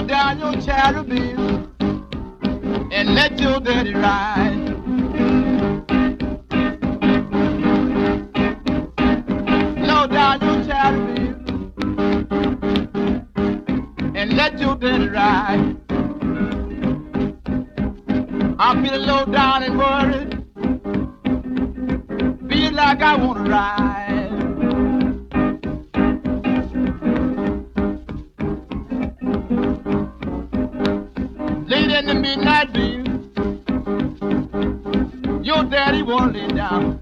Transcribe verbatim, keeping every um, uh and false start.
down your Cherubim and let your daddy ride. Low down your Cherubim and let your daddy ride. I'm feeling low down and worried, feel like I wanna ride. Late in the midnight view, your daddy wanna lay down.